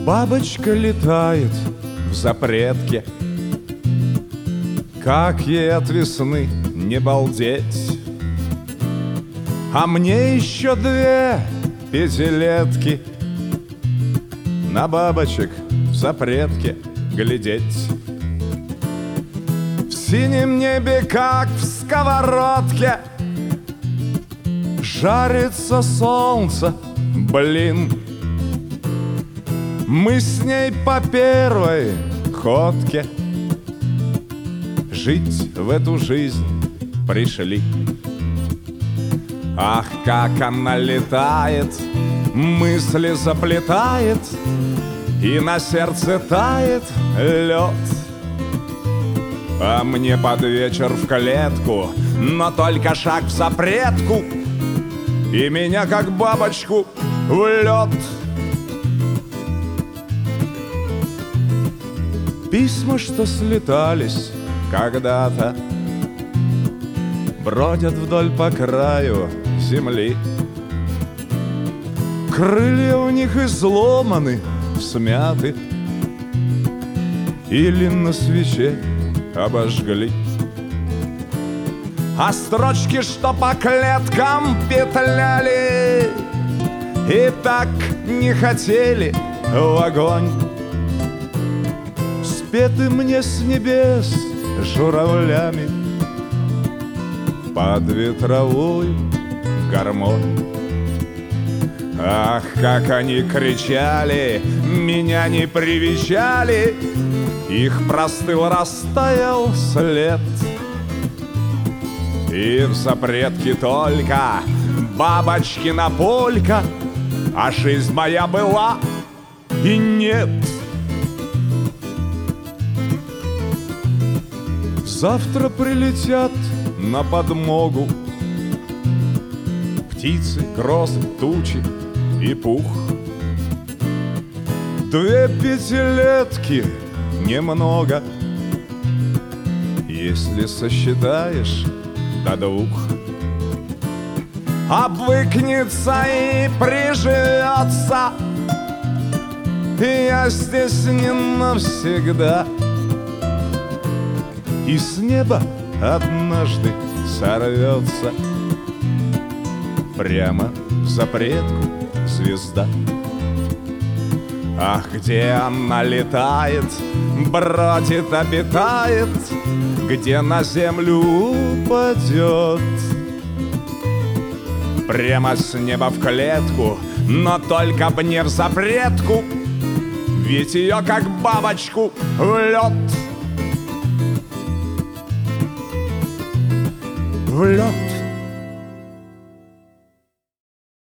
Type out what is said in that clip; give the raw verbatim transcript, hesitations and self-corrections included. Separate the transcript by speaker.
Speaker 1: Бабочка летает в запретке, как ей от весны не балдеть. А мне еще две пятилетки на бабочек в запретке глядеть. В синем небе, как в сковородке, жарится солнце, блин. Мы с ней по первой ходке жить в эту жизнь пришли. Ах, как она летает, мысли заплетает, и на сердце тает лед. А мне под вечер в клетку, но только шаг в запретку, и меня как бабочку в лед. Письма, что слетались когда-то, бродят вдоль по краю земли. Крылья у них изломаны, смяты, или на свече обожгли. А строчки, что по клеткам петляли и так не хотели в огонь, спеты мне с небес журавлями под ветровую гармонь. Ах, как они кричали, меня не привечали, их простыл, растаял след. И в запретке только бабочкина полька, а жизнь моя была и нет. Завтра прилетят на подмогу птицы, грозы, тучи и пух. Две пятилетки немного, если сосчитаешь до двух. Обвыкнется и приживется, я здесь не навсегда. И с неба однажды сорвется прямо в запретку звезда. Ах, где она летает, бродит, обитает, где на землю упадет. Прямо с неба в клетку, но только б не в запретку, ведь ее как бабочку в лед. В лед.